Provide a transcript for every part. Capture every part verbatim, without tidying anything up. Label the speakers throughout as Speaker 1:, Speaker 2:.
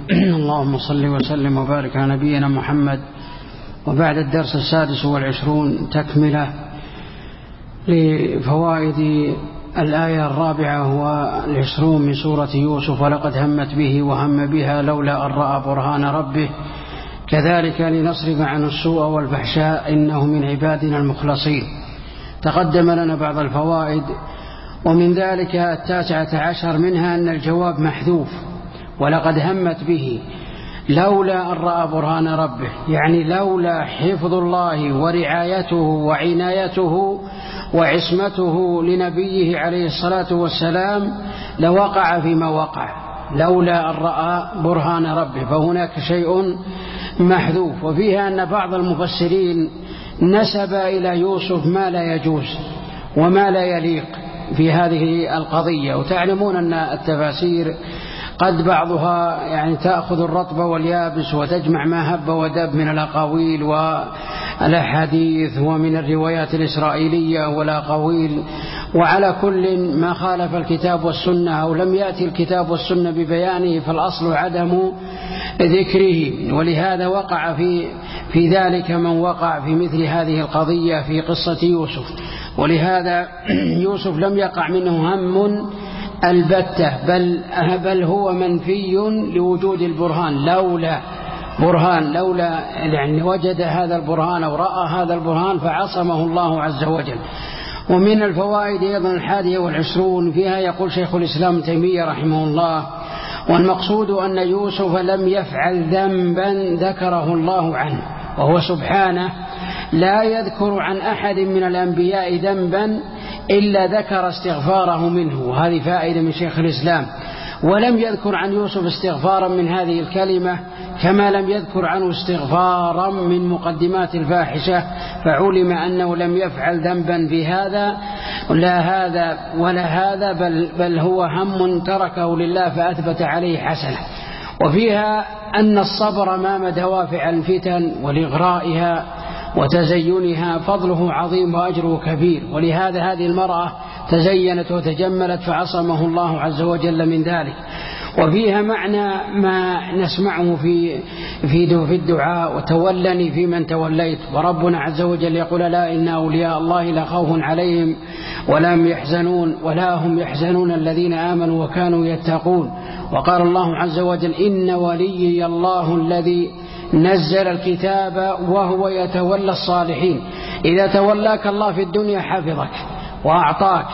Speaker 1: اللهم صل وسلم وبارك على نبينا محمد. وبعد الدرس السادس والعشرون تكملة لفوائد الآية الرابعة والعشرون من سورة يوسف: ولقد همت به وهم بها لولا أن رأى برهان ربه كذلك لنصرف عنه السوء والفحشاء إنه من عبادنا المخلصين. تقدم لنا بعض الفوائد، ومن ذلك التاسعة عشر منها أن الجواب محذوف: ولقد همت به لولا أن رأى برهان ربه، يعني لولا حفظ الله ورعايته وعنايته وعصمته لنبيه عليه الصلاة والسلام لوقع فيما وقع، لولا أن رأى برهان ربه، فهناك شيء محذوف. وفيها أن بعض المفسرين نسب إلى يوسف ما لا يجوز وما لا يليق في هذه القضية. وتعلمون أن التفاسير قد بعضها يعني تأخذ الرطب واليابس وتجمع ما هب ودب من الأقاويل والأحاديث ومن الروايات الإسرائيلية والأقاويل، وعلى كل ما خالف الكتاب والسنة أو لم يأتي الكتاب والسنة ببيانه فالأصل عدم ذكره. ولهذا وقع في في ذلك من وقع في مثل هذه القضية في قصة يوسف. ولهذا يوسف لم يقع منه هم البتة، بل, بل هو منفي لوجود البرهان. لولا برهان، لولا يعني وجد هذا البرهان أو رأى هذا البرهان فعصمه الله عز وجل. ومن الفوائد أيضا الحادية والعشرون فيها يقول شيخ الإسلام تيمية رحمه الله: والمقصود أن يوسف لم يفعل ذنبا ذكره الله عنه، وهو سبحانه لا يذكر عن أحد من الأنبياء ذنبا إلا ذكر استغفاره منه، وهذه فائدة من شيخ الإسلام. ولم يذكر عن يوسف استغفارا من هذه الكلمة كما لم يذكر عنه استغفارا من مقدمات الفاحشة، فعلم أنه لم يفعل ذنبا في هذا لا هذا ولا هذا، بل, بل هو هم تركه لله فأثبت عليه حسنة. وفيها أن الصبر أمام دوافع الفتن ولإغرائها وتزينها فضله عظيم وأجره كبير، ولهذا هذه المرأة تزينت وتجملت فعصمه الله عز وجل من ذلك. وفيها معنى ما نسمعه في في في الدعاء: وتولني في من توليت. وربنا عز وجل يقول: لا إن أولياء الله لا خوف عليهم ولا هم يحزنون ولا هم يحزنون الذين آمنوا وكانوا يتقون. وقال الله عز وجل: إن وليي الله الذي نزل الكتاب وهو يتولى الصالحين. إذا تولاك الله في الدنيا حفظك وأعطاك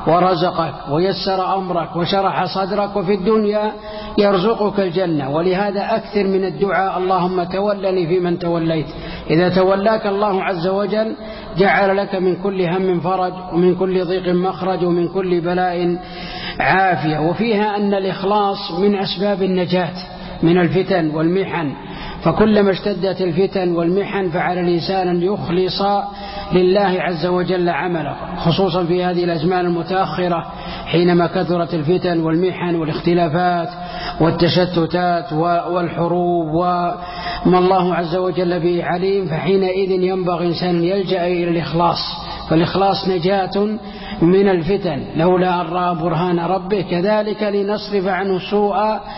Speaker 1: ورزقك ويسر أمرك وشرح صدرك، وفي الدنيا يرزقك الجنة. ولهذا أكثر من الدعاء: اللهم تولني في من توليت. إذا تولاك الله عز وجل جعل لك من كل هم فرج ومن كل ضيق مخرج ومن كل بلاء عافية. وفيها أن الإخلاص من أسباب النجاة من الفتن والمحن، فكلما اشتدت الفتن والمحن فعلى الإنسان أن يخلص لله عز وجل عمله، خصوصا في هذه الأزمان المتأخرة حينما كثرت الفتن والمحن والاختلافات والتشتتات والحروب وما الله عز وجل به عليم. فحينئذ ينبغي إنسان يلجأ إلى الإخلاص، فالإخلاص نجاة من الفتن. لولا أن رأى برهان ربه كذلك لنصرف عنه السوء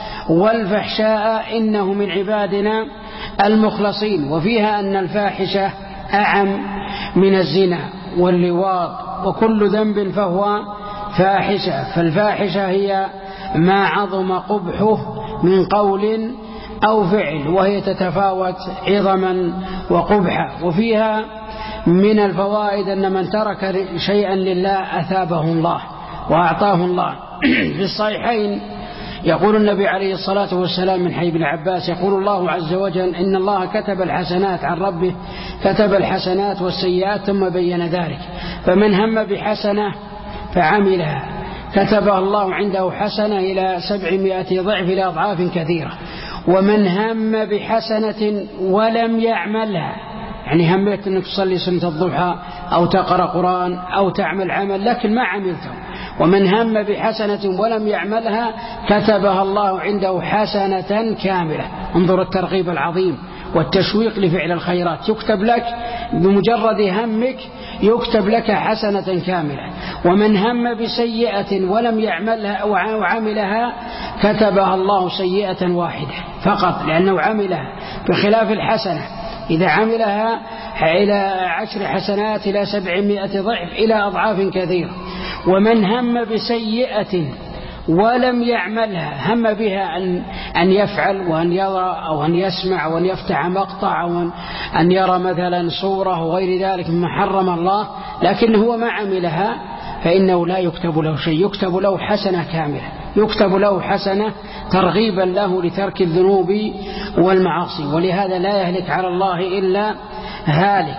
Speaker 1: والفحشاء إنه من عبادنا المخلصين. وفيها أن الفاحشة أعم من الزنا واللواط، وكل ذنب فهو فاحشة، فالفاحشة هي ما عظم قبحه من قول أو فعل، وهي تتفاوت عظما وقبحا. وفيها من الفوائد أن من ترك شيئا لله أثابه الله وأعطاه الله. في الصحيحين يقول النبي عليه الصلاة والسلام من حديث ابن عباس: يقول الله عز وجل: إن الله كتب الحسنات عن ربه، كتب الحسنات والسيئات ثم بين ذلك، فمن هم بحسنة فعملها كتبها الله عنده حسنة إلى سبعمائة ضعف إلى أضعاف كثيرة. ومن هم بحسنة ولم يعملها، يعني هميت أنك تصلي سنة الضحى أو تقرأ قرآن أو تعمل عمل لكن ما عملته، ومن هم بحسنة ولم يعملها كتبها الله عنده حسنة كاملة. انظر الترغيب العظيم. والتشويق لفعل الخيرات، يكتب لك بمجرد همك يكتب لك حسنة كاملة. ومن هم بسيئة ولم يعملها أو عملها كتبها الله سيئة واحدة فقط، لأنه عملها، بخلاف الحسنة إذا عملها إلى عشر حسنات إلى سبعمائة ضعف إلى أضعاف كثيرة. ومن هم بسيئة ولم يعملها، هم بها أن, أن يفعل وأن يرى أو أن يسمع وأن يفتح مقطع أو أن يرى مثلا صورة وغير ذلك مما حرم الله، لكن هو ما عملها، فإنه لا يكتب له شيء، يكتب له حسنة كاملة، يكتب له حسنة ترغيبا له لترك الذنوب والمعاصي. ولهذا لا يهلك على الله إلا هالك.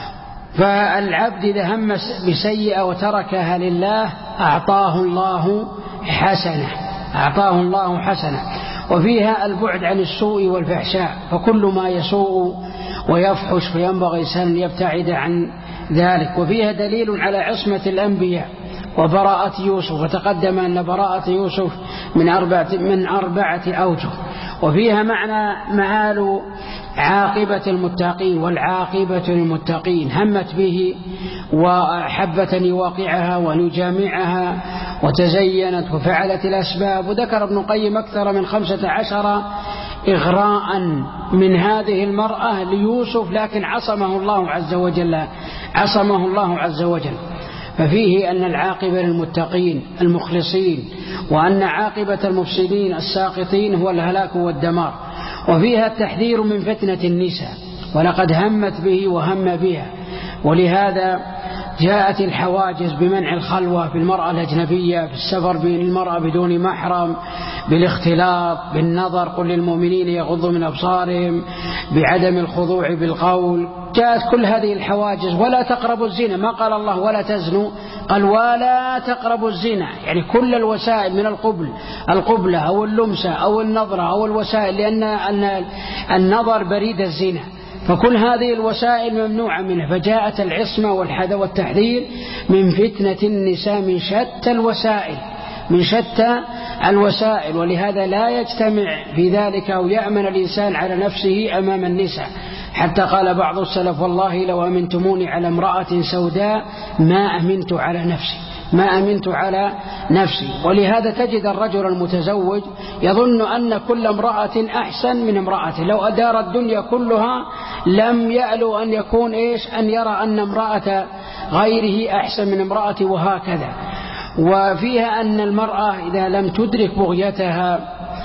Speaker 1: فالعبد إذا هم بسيئة وتركها لله أعطاه الله حسنة، أعطاه الله حسنة. وفيها البعد عن السوء والفحشاء، فكل ما يسوء ويفحش فينبغي أن يبتعد عن ذلك. وفيها دليل على عصمة الأنبياء وبراءة يوسف، وتقدم أن براءة يوسف من أربعة, من أربعة أوجه. وفيها معنى معال عاقبة المتقين، والعاقبة للمتقين، همت به وحبت أن يواقعها وأن يجامعها وتزينت وفعلت الأسباب. وذكر ابن القيم أكثر من خمسة عشر إغراء من هذه المرأة ليوسف، لكن عصمه الله عز وجل، عصمه الله عز وجل. ففيه أن العاقبة للمتقين المخلصين، وأن عاقبة المفسدين الساقطين هو الهلاك والدمار. وفيها التحذير من فتنة النساء، ولقد همت به وهم بها، ولهذا جاءت الحواجز بمنع الخلوة بالمرأة الأجنبية، في السفر بالمرأة بدون محرم، بالاختلاط، بالنظر، قل للمؤمنين يغضوا من أبصارهم، بعدم الخضوع بالقول. جاءت كل هذه الحواجز. ولا تقربوا الزنا، ما قال الله ولا تزنوا، قال ولا تقربوا الزنا، يعني كل الوسائل من القبل القبلة أو اللمسة أو النظرة أو الوسائل، لأن النظر بريد الزنا، فكل هذه الوسائل ممنوعة منها. فجاءت العصمة والحذر والتحذير من فتنة النساء من شتى الوسائل، من شتى الوسائل. ولهذا لا يجتمع في ذلك أو يأمن الإنسان على نفسه أمام النساء، حتى قال بعض السلف والله لو أمنتموني على امرأة سوداء ما أمنت على نفسي، ما أمنت على نفسي. ولهذا تجد الرجل المتزوج يظن أن كل امرأة أحسن من امرأة، لو أدار الدنيا كلها لم يألو أن يكون إيش أن يرى أن امرأة غيره أحسن من امرأة، وهكذا. وفيها أن المرأة إذا لم تدرك بغيتها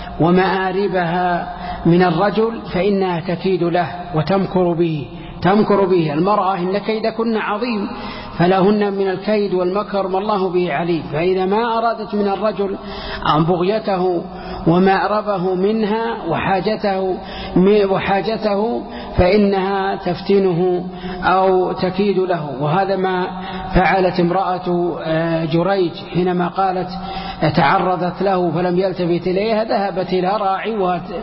Speaker 1: ومآربها من الرجل فإنها تكيد له وتمكر به، تمكر به. المرأة إن كيدكن عظيم، فلهن من الكيد والمكر ما الله به عليم. فإذا ما أرادت من الرجل عن بغيته ومأربه منها وحاجته وحاجته فإنها تفتنه أو تكيد له. وهذا ما فعلت امرأة جريج حينما قالت تعرضت له فلم يلتفت إليها، ذهبت إلى راعي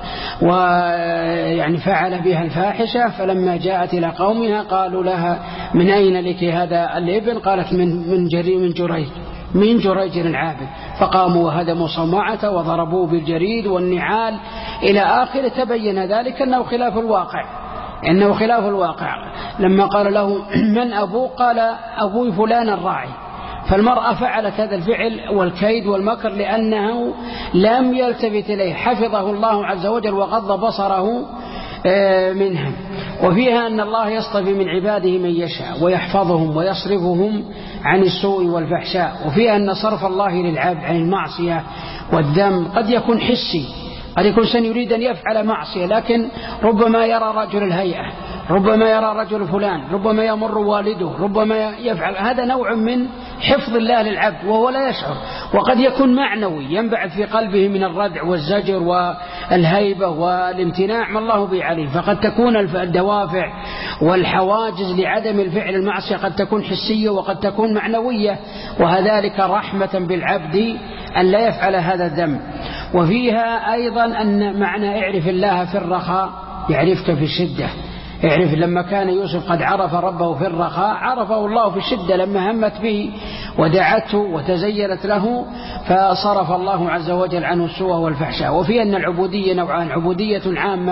Speaker 1: ويعني فعل بها الفاحشة. فلما جاءت إلى قومها قالوا لها من أين لك هذا الابن؟ قالت من من جري من جريج من جريج العابد. فقاموا وهدموا صومعته وضربوه بالجريد والنعال إلى آخر. تبين ذلك أنه خلاف الواقع، إنه خلاف الواقع. لما قال له من أبوه؟ قال أبوي فلان الراعي. فالمرأة فعلت هذا الفعل والكيد والمكر لأنه لم يلتفت إليه، حفظه الله عز وجل وغض بصره منها. وفيها أن الله يصطفي من عباده من يشاء ويحفظهم ويصرفهم عن السوء والفحشاء. وفيها أن صرف الله للعبد عن المعصية والذنب قد يكون حسي، قد يكون سن يريد أن يفعل معصية، لكن ربما يرى رجل الهيئة، ربما يرى رجل فلان، ربما يمر والده، ربما يفعل. هذا نوع من حفظ الله للعبد وهو لا يشعر. وقد يكون معنوي ينبعث في قلبه من الردع والزجر والهيبة والامتناع ما الله به عليه. فقد تكون الدوافع والحواجز لعدم الفعل المعصية قد تكون حسية وقد تكون معنوية، وهذلك رحمة بالعبد أن لا يفعل هذا الذنب. وفيها أيضا أن معنى اعرف الله في الرخاء يعرفك في الشدة. اعرف لما كان يوسف قد عرف ربه في الرخاء عرفه الله في الشدة، لما همت به ودعته وتزينت له فصرف الله عز وجل عنه السوء والفحشاء. وفي أن العبودية نوعان: عبودية عامة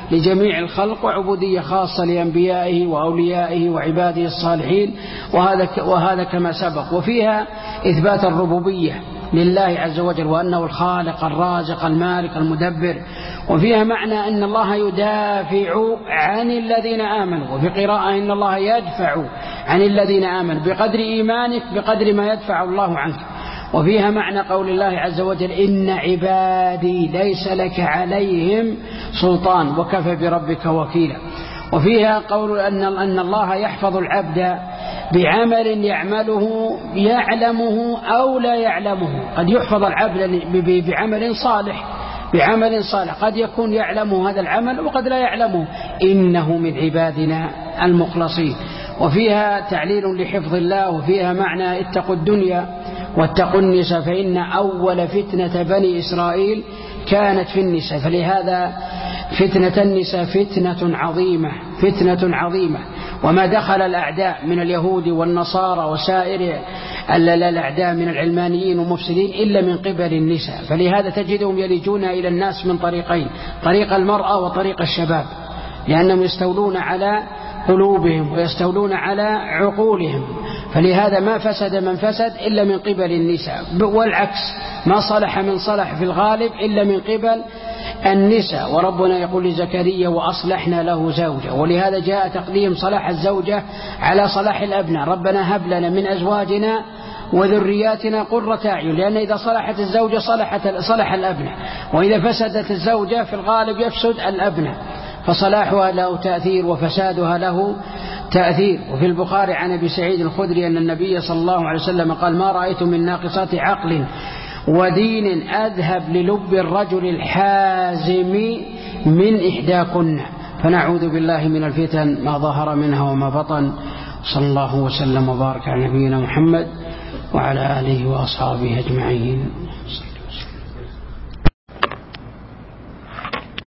Speaker 1: لجميع الخلق، وعبودية خاصة لأنبيائه وأوليائه وعباده الصالحين، وهذا وهذا كما سبق. وفيها إثبات الربوبية لله عز وجل، وأنه الخالق الرازق المالك المدبر. وفيها معنى أن الله يدافع عن الذين آمنوا، وفي قراءة أن الله يدفع عن الذين آمنوا بقدر إيمانك بقدر ما يدفع الله عنك. وفيها معنى قول الله عز وجل إن عبادي ليس لك عليهم سلطان وكفى بربك وكيلا. وفيها قول أن أن الله يحفظ العبد بعمل يعمله يعلمه أو لا يعلمه. قد يحفظ العبد بعمل صالح بعمل صالح قد يكون يعلمه هذا العمل وقد لا يعلمه، إنه من عبادنا المخلصين. وفيها تعليل لحفظ الله. وفيها معنى اتقوا الدنيا واتقوا النساء فإن أول فتنة بني إسرائيل كانت في النساء، فلهذا فتنة النساء فتنة عظيمة فتنة عظيمة. وما دخل الأعداء من اليهود والنصارى وسائر الأعداء من العلمانيين ومفسدين إلا من قبل النساء، فلهذا تجدهم يلجون إلى الناس من طريقين، طريق المرأة وطريق الشباب، لأنهم يستولون على قلوبهم ويستولون على عقولهم. فلهذا ما فسد من فسد إلا من قبل النساء، والعكس ما صلح من صلح في الغالب إلا من قبل النساء. وربنا يقول لزكريا وأصلحنا له زوجة، ولهذا جاء تقديم صلاح الزوجة على صلاح الأبناء. ربنا هب لنا من أزواجنا وذرياتنا قرة أعين، لأن إذا صلحت الزوجة صلحت صلح الأبناء، وإذا فسدت الزوجة في الغالب يفسد الأبناء، فصلاحها له تأثير وفسادها له تأثير. وفي البخاري عن أبي سعيد الخدري أن النبي صلى الله عليه وسلم قال ما رأيت من ناقصات عقل ودين أذهب للب الرجل الحازم من إحداكن. فنعوذ بالله من الفتن ما ظهر منها وما بطن. صلى الله وسلم وبارك على نبينا محمد وعلى آله وأصحابه أجمعين.